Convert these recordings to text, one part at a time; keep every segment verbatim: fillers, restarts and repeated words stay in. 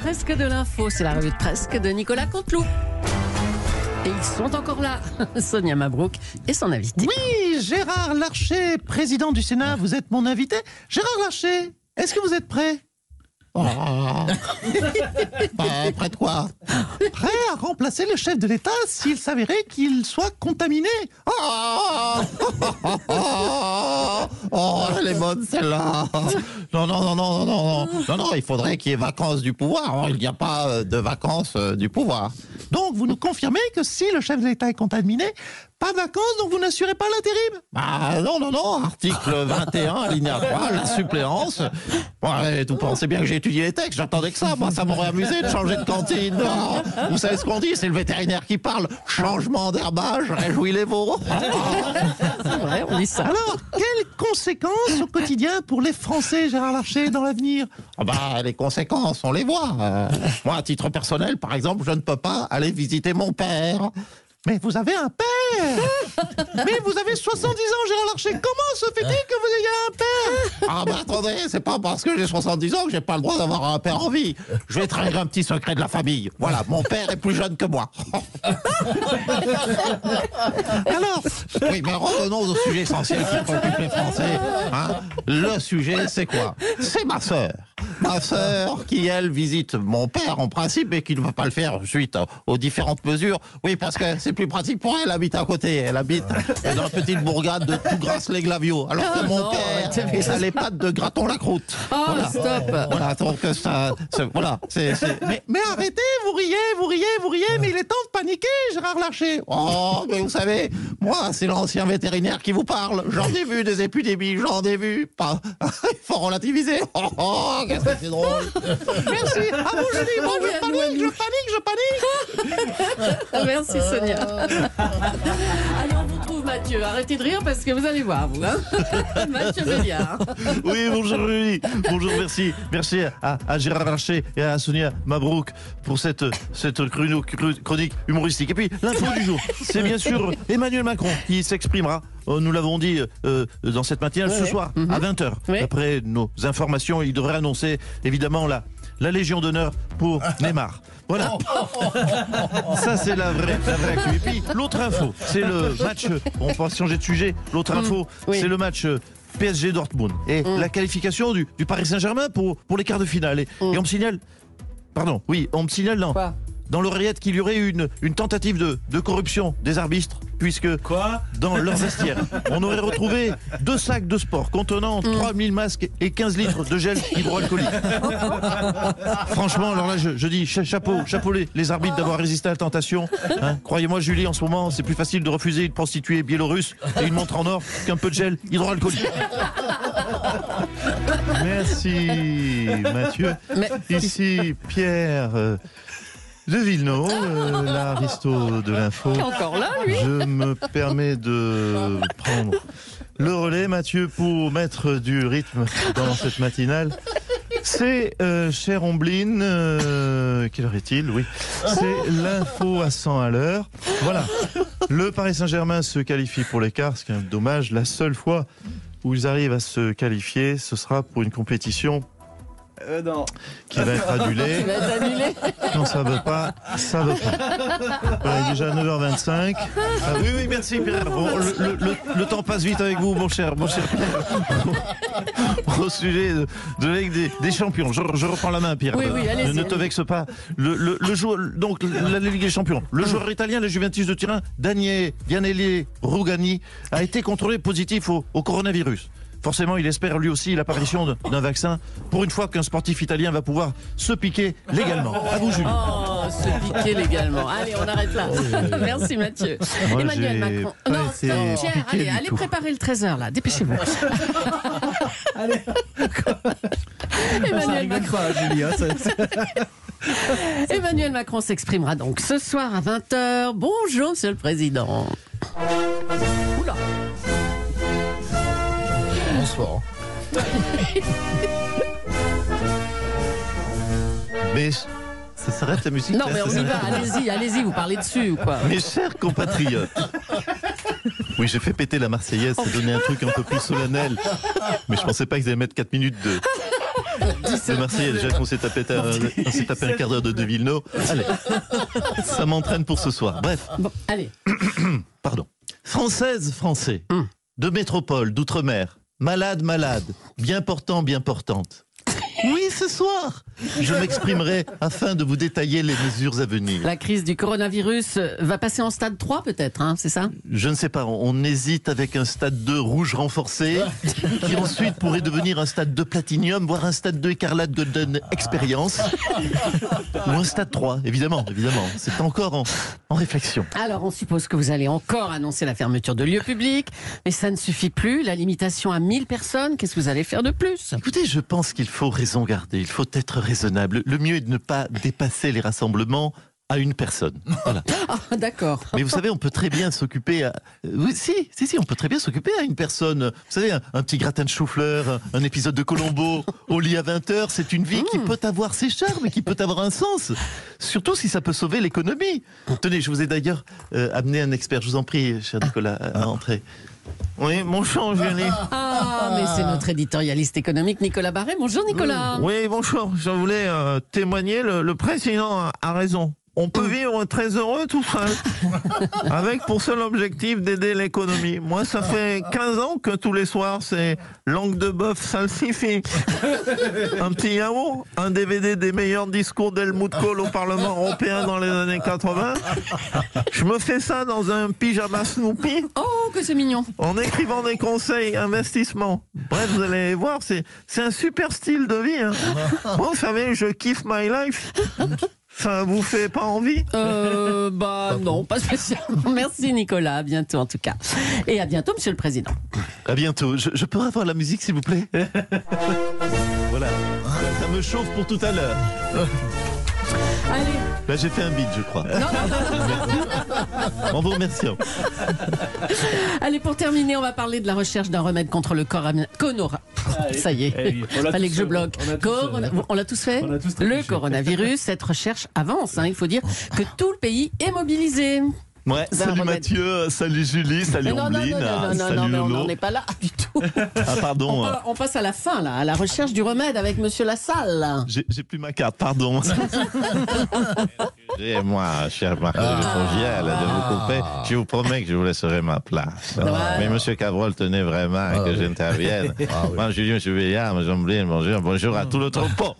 presque de l'info, c'est la revue de presque de Nicolas Canteloup. Et ils sont encore là, Sonia Mabrouk et son invité. Oui, Gérard Larcher, président du Sénat, vous êtes mon invité. Gérard Larcher, est-ce que vous êtes prêt? Oh. Bah, prêt de quoi? Prêt à remplacer le chef de l'État s'il s'avérait qu'il soit contaminé. Oh, oh, elle est bonne celle-là. Non, non, non, non, non, non, non, non, il faudrait qu'il y ait vacances du pouvoir. Il n'y a pas de vacances du pouvoir. Donc, vous nous confirmez que si le chef de l'État est contaminé, pas de vacances, donc vous n'assurez pas l'intérim? Bah non, non, non, article vingt et un, alinéa trois, la suppléance. Ouais, vous pensez bien que j'ai étudié les textes, j'attendais que ça. Moi, ça m'aurait amusé de changer de cantine. Oh, vous savez ce qu'on dit, c'est le vétérinaire qui parle. Changement d'herbage, réjouis les veaux. C'est vrai, on dit ça. Alors, quelles conséquences au quotidien pour les Français, Gérard Larcher, dans l'avenir? Oh bah, les conséquences, on les voit. Euh, moi, à titre personnel, par exemple, je ne peux pas aller visiter mon père. Mais vous avez un père! Mais vous avez soixante-dix ans, Gérard Larcher. Comment se fait-il que vous ayez un père? Ah bah attendez, c'est pas parce que j'ai soixante-dix ans que j'ai pas le droit d'avoir un père en vie. Je vais trahir un petit secret de la famille. Voilà, mon père est plus jeune que moi. Alors, oui, mais revenons au sujet essentiel qui préoccupe les Français. Hein. Le sujet, c'est quoi? C'est ma sœur. Ma sœur qui, elle, visite mon père en principe, mais qui ne va pas le faire suite aux différentes mesures. Oui, parce que c'est plus pratique pour elle, elle habite à côté. Elle habite dans la petite bourgade de Tougrasse-les-Glaviots. Alors que mon père est à l'EHPAD de Graton-la-Croûte. Oh, voilà. Stop. Voilà, donc ça... Voilà, c'est... Mais, mais arrêtez, vous riez, vous riez, vous riez, mais il est temps de paniquer, Gérard Larcher. Oh, mais vous savez, moi, c'est l'ancien vétérinaire qui vous parle. J'en ai vu des épidémies, j'en ai vu. Pas... Il faut relativiser. Oh, oh, qu'est-ce que c'est drôle. Merci. Ah bon, je dis, bon, je panique, je panique, je panique. Merci Sonia. Allez, on vous retrouve Mathieu. Arrêtez de rire parce que vous allez voir, vous. Hein. Mathieu Béliard. Oui, bonjour Julie. Bonjour, merci. Merci à, à Gérard Larcher et à Sonia Mabrouk pour cette, cette chronique humoristique. Et puis, l'info du jour, c'est bien sûr Emmanuel Macron qui s'exprimera. Nous l'avons dit euh, dans cette matinale, oui, ce oui. soir, mm-hmm. à vingt heures. Oui. Après nos informations, il devrait annoncer évidemment la, la Légion d'honneur pour Neymar. Voilà. Ça, c'est la vraie, la vraie actu. Et puis, l'autre info, c'est le match. On va changer de sujet. L'autre info, mm. oui. c'est le match P S G Dortmund. Et mm. la qualification du, du Paris Saint-Germain pour, pour les quarts de finale. Et, mm. et on me signale. Pardon, oui, on me signale dans, dans l'oreillette qu'il y aurait une, une tentative de, de corruption des arbitres. Puisque Quoi dans leur vestiaire, on aurait retrouvé deux sacs de sport contenant mm. trois mille masques et quinze litres de gel hydroalcoolique. Franchement, alors là, je, je dis chapeau, chapeau les, les arbitres d'avoir résisté à la tentation. Hein, croyez-moi, Julie, en ce moment, c'est plus facile de refuser une prostituée biélorusse et une montre en or qu'un peu de gel hydroalcoolique. Merci, Mathieu. Mais... Ici, Pierre... Euh, de Villeneuve, euh, l'aristo de l'info. Encore là, lui. Je me permets de prendre le relais, Mathieu, pour mettre du rythme dans cette matinale. C'est, euh, cher Omblin, euh, quelle heure est-il? Oui, c'est l'info à cent à l'heure. Voilà, le Paris Saint-Germain se qualifie pour l'écart, ce qui est un dommage. La seule fois où ils arrivent à se qualifier, ce sera pour une compétition Euh, non. qui va être annulé. Non, ça veut pas, ça veut pas. Voilà, il est déjà neuf heures vingt-cinq. Ah, oui, oui, merci Pierre. Bon, le, le, le, le temps passe vite avec vous, mon cher, mon cher Pierre. Au sujet de, de la Ligue des, des Champions, je, je reprends la main, Pierre. Oui, oui, allez-y, ne te vexe pas. Le, le, le joueur, donc la Ligue des Champions, le joueur italien, le Juventus de Turin, Daniele Vianelli Rugani, a été contrôlé positif au, au coronavirus. Forcément, il espère lui aussi l'apparition d'un vaccin pour une fois qu'un sportif italien va pouvoir se piquer légalement. À vous, Julie. Oh, se piquer légalement. Allez, on arrête là. Merci, Mathieu. Moi, Emmanuel Macron. Non, non, Pierre, allez, allez préparer le treize heures, là. Dépêchez-vous. Allez. Emmanuel Macron. Pas, Julie, hein, ça, ça... Emmanuel Macron s'exprimera donc ce soir à vingt heures. Bonjour, Monsieur le Président. Oula. Bonsoir. Mais ça s'arrête la musique? Non, mais on y va, allez-y, allez-y, vous parlez dessus ou quoi? Mes chers compatriotes. Oui, j'ai fait péter la Marseillaise, c'est donné un truc un peu plus solennel. Mais je pensais pas qu'ils allaient mettre quatre minutes de... Le Marseillais, déjà qu'on s'est tapé, un- on s'est tapé un quart d'heure de De Villeneuve. Allez, ça m'entraîne pour ce soir. Bref, Bon, allez. pardon. Française, Français, de métropole, d'outre-mer, malade, malade, bien portant, bien portante. Oui, ce soir, je m'exprimerai afin de vous détailler les mesures à venir. La crise du coronavirus va passer en stade trois peut-être, hein, c'est ça? Je ne sais pas, on on hésite avec un stade deux rouge renforcé, qui ensuite pourrait devenir un stade deux platinium, voire un stade deux écarlate golden expérience, ou un stade trois, évidemment, évidemment. C'est encore en, en réflexion. Alors, on suppose que vous allez encore annoncer la fermeture de lieux publics, mais ça ne suffit plus. La limitation à mille personnes, qu'est-ce que vous allez faire de plus? Écoutez, je pense qu'il faut raison garder, il faut être raisonnable. Le mieux est de ne pas dépasser les rassemblements à une personne. Voilà. Ah, d'accord. Mais vous savez, on peut très bien s'occuper à... euh, Oui, si, si, si, on peut très bien s'occuper à une personne. Vous savez, un, un petit gratin de chou-fleur, un, un épisode de Colombo au lit à vingt heures, c'est une vie qui peut avoir ses charmes et qui peut avoir un sens. Surtout si ça peut sauver l'économie. Tenez, je vous ai d'ailleurs euh, amené un expert. Je vous en prie, cher Nicolas, à, à entrer. Oui, bonjour, Julie. Ah, mais c'est notre éditorialiste économique Nicolas Barret. Bonjour Nicolas. Oui, bonjour. Je voulais euh, témoigner, le, le président a, a raison. On peut vivre très heureux tout seul, avec pour seul objectif d'aider l'économie. Moi, ça fait quinze ans que tous les soirs, c'est langue de bœuf salsifie, un petit yaourt, un D V D des meilleurs discours d'Helmut Kohl au Parlement européen dans les années quatre-vingts. Je me fais ça dans un pyjama Snoopy, Oh, que c'est mignon. en écrivant des conseils investissement. Bref, vous allez voir, c'est c'est un super style de vie. Hein. Moi, vous savez, je kiffe my life. Ça vous fait pas envie? Euh, bah non, pas spécialement. Merci Nicolas, à bientôt en tout cas. Et à bientôt Monsieur le Président. À bientôt. Je, je peux avoir la musique, s'il vous plaît? Voilà. Ça me chauffe pour tout à l'heure. Allez. Là, j'ai fait un beat, je crois. Non, non, non. En vous remerciant. Allez, pour terminer, on va parler de la recherche d'un remède contre le corona. Conora. Ça y est, Eh oui, on l'a fallait tous que je fait. bloque. On l'a tous Corona- fait. On l'a tous fait. On a tous Le trébuché. coronavirus, cette recherche avance. hein. Il faut dire que tout le pays est mobilisé. Ouais, C'est un salut remède. Mathieu, salut Julie, salut Mais non, non, non, Ombline, non, non, non, salut non, mais on Lolo. n'en est pas là du tout. Ah, pardon. On, pa- on passe à la fin, là, à la recherche du remède avec Monsieur Lassalle. J'ai j'ai plus ma carte, pardon. Et moi, cher Marc de Fongiel, de vous couper, je vous promets que je vous laisserai ma place. Voilà. Mais Monsieur Cavrol tenait vraiment que j'intervienne. Moi, Julien, Monsieur Béliard, Monsieur Ombline, bonjour, bonjour à tout le troupeau.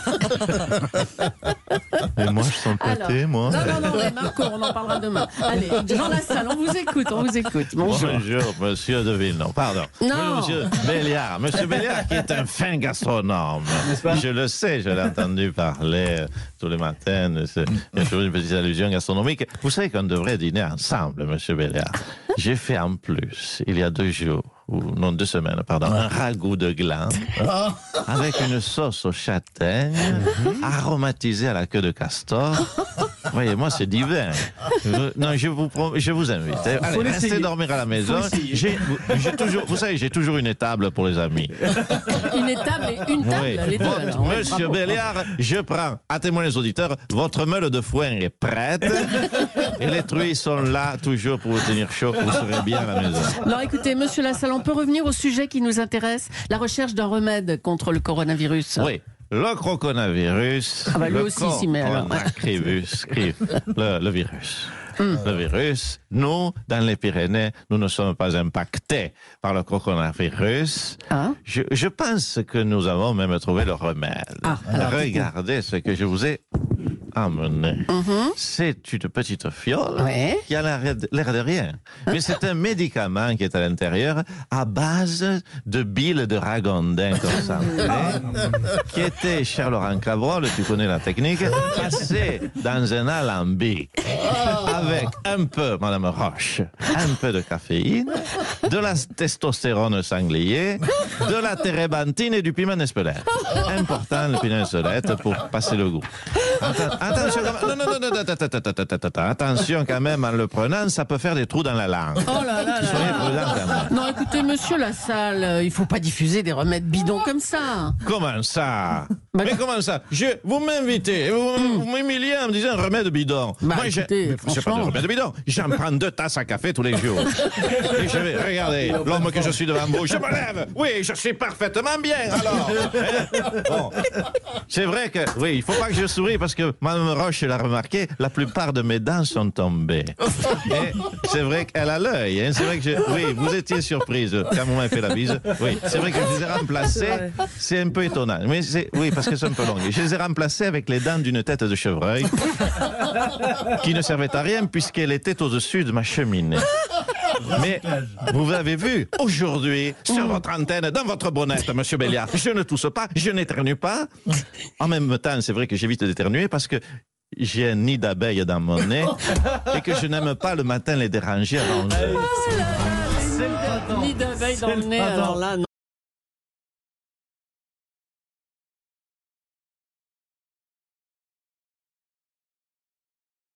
Et moi, je sens le Alors, pâté, moi. Non, non, non, mais Marco, on en parlera demain. Allez, Jean Lassalle, on vous écoute, on vous écoute. Bonjour. Bonjour, Monsieur de Villeneuve. Pardon. Non. Bonjour, Monsieur Béliard. Monsieur Béliard qui est un fin gastronome. Je le sais, je l'ai entendu parler euh, tous les matins. de ce- Il y a toujours une petite allusion gastronomique. Vous savez qu'on devrait dîner ensemble, Monsieur Béliard. J'ai fait en plus, il y a deux jours, ou non, deux semaines, pardon, un ragoût de gland avec une sauce aux châtaignes aromatisée à la queue de castor. Voyez, moi, c'est divin. Je- non, je vous, prom- je vous invite. Allez, restez l'essayer. dormir à la maison. J'ai j'ai toujours, vous savez, j'ai toujours une étable pour les amis. Une étable et une table, Oui. les deux. Votre- alors, ouais, Monsieur bravo. Béliard, je prends, à témoin les auditeurs, votre meule de foin est prête et les truies sont là toujours pour vous tenir chaud. Vous serez bien à la maison. Alors écoutez, Monsieur Lassalle, on peut revenir au sujet qui nous intéresse, la recherche d'un remède contre le coronavirus. Oui. Le coronavirus. Ah bah, lui le aussi s'y met, alors. coronavirus, le, le virus. Le virus, nous, dans les Pyrénées, nous ne sommes pas impactés par le coronavirus. Ah. Je, je pense que nous avons même trouvé le remède. Ah, alors, Regardez ce que je vous ai amené. C'est une petite fiole Ouais. qui a l'air l'air de rien. Mais c'est un médicament qui est à l'intérieur à base de bile de ragondin concentré, qui était, cher Laurent Cabrol, tu connais la technique, passé dans un alambic avec un peu, Madame Roche, un peu de caféine, de la testostérone sanglier, de la térébenthine et du piment d'Espelette. Important, le piment d'Espelette, pour passer le goût. Atten- attention, quand même, non, non, non, non, attends, attends, attends, attends, attends, attention quand même, en le prenant, ça peut faire des trous dans la langue. Oh là là là Soyez là. prudent quand même. Non, écoutez, Monsieur Lassalle, euh, il faut pas diffuser des remèdes bidons comme ça. Comment ça? Bah, Mais comment ça? Je, vous m'invitez, et vous, vous m'humiliez en me disant un remède bidon. Bah, Moi, j'ai- écoutez, mais c'est pas de franchement. remède bidon. J'en prends deux tasses à café tous les jours. Et je vais, regardez, l'homme que je suis devant vous, je me lève. Oui, je suis parfaitement bien, alors. Hein? Bon. C'est vrai que, oui, il faut pas que je sourie parce que Mme Roche l'a remarqué, la plupart de mes dents sont tombées. Et c'est vrai qu'elle a l'œil, hein. C'est vrai que je, oui, vous étiez surprise quand vous m'avez fait la bise. Oui, c'est vrai que je les ai remplacées. C'est un peu étonnant. Mais c'est, oui, parce que c'est un peu long. Je les ai remplacées avec les dents d'une tête de chevreuil qui ne servait à rien puisqu'elle était au-dessus de ma cheminée. Mais vous avez vu, aujourd'hui, sur votre antenne, dans votre bonnette, monsieur Béliard, je ne tousse pas, je n'éternue pas. En même temps, c'est vrai que j'évite d'éternuer parce que j'ai un nid d'abeilles dans mon nez et que je n'aime pas le matin les déranger avant l'heure. Ni d'abeille dans le nez, alors là, non.